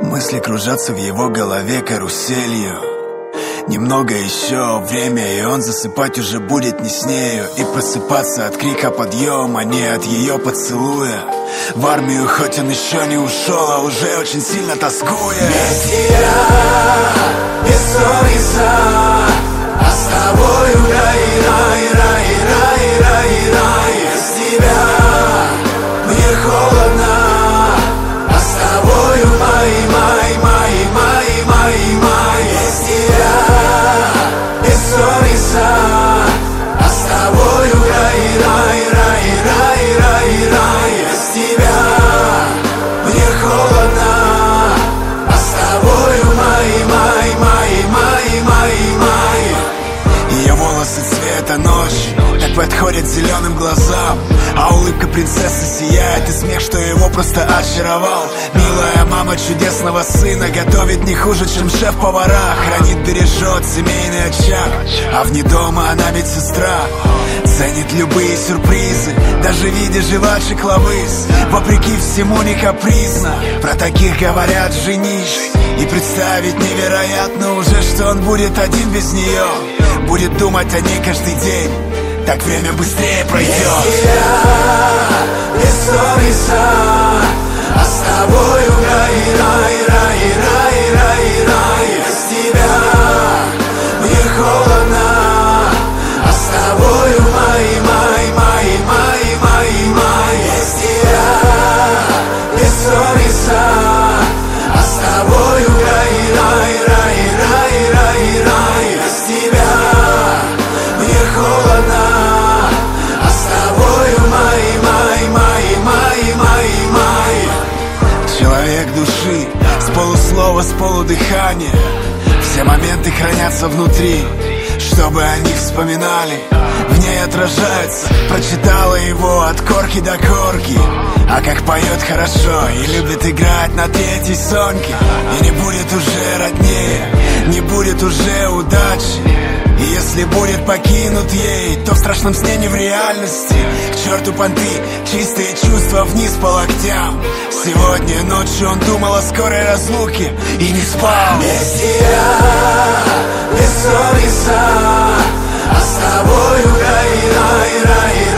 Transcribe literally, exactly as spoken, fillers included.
Мысли кружатся в его голове каруселью. Немного еще время, и он засыпать уже будет не с нею. И просыпаться от крика подъем, а не от ее поцелуя. В армию хоть он еще не ушел, а уже очень сильно тоскует. Без тебя бессмыслица, а с тобою рай, рай, рай, рай, рай, рай. Без тебя мне холодно, а с тобою май, май, май, май, май, май. Без тебя бессмыслица, а с тобою рай, рай, рай, рай, рай, рай. Без тебя мне холодно, а с тобою май, май, май, май, май, май. Ее волосы цвета ночи так подходят зеленым глазам, а улыбка принцессы сияет, и смех, что его просто очаровал. Милая мама чудесного сына готовит не хуже, чем шеф-повара. Хранит, бережет семейный очаг, а вне дома она ведь сестра. Ценит любые сюрпризы, даже видя жвачек лавыс. Вопреки всему не капризно, про таких говорят женись. И представить невероятно уже, что он будет один без нее. Будет думать о ней каждый день, так время быстрее пройдет. Без тебя бессмыслица, а с тобою рай, рай, рай, рай, рай, рай. Без тебя мне холодно, а с тобою май, май, май, май, май, май. Без тебя бессмыслица, а с тобою рай, рай, рай, рай, рай, рай. Без тебя мне холодно, а с тобою май, май, май, май, май, май. Человек души, с полуслова, с полудыхания. Все моменты хранятся внутри, чтобы о них вспоминали. В ней отражается, прочитала его от корки до корки. А как поет хорошо и любит играть на третьей сонке. И не будет уже роднее, не будет уже удачи. И если будет покинут ей, то в страшном сне, не в реальности. К черту понты, чистые чувства вниз по локтям. Сегодня ночью он думал о скорой разлуке и не спал. Без тебя бессмыслица, а с тобою рай, рай, рай,